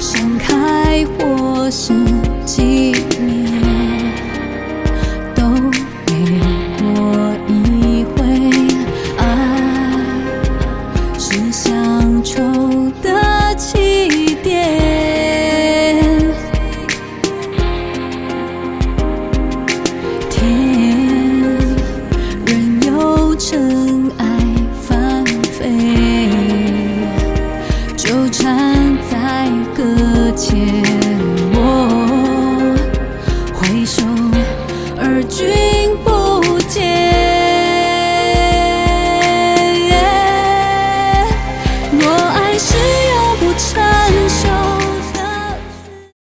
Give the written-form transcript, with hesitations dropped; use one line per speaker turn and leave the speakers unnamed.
盛开或是寂灭，都没过一回。爱是乡愁的起点，天任由尘埃翻飞，纠缠在搁浅。我回首，而君不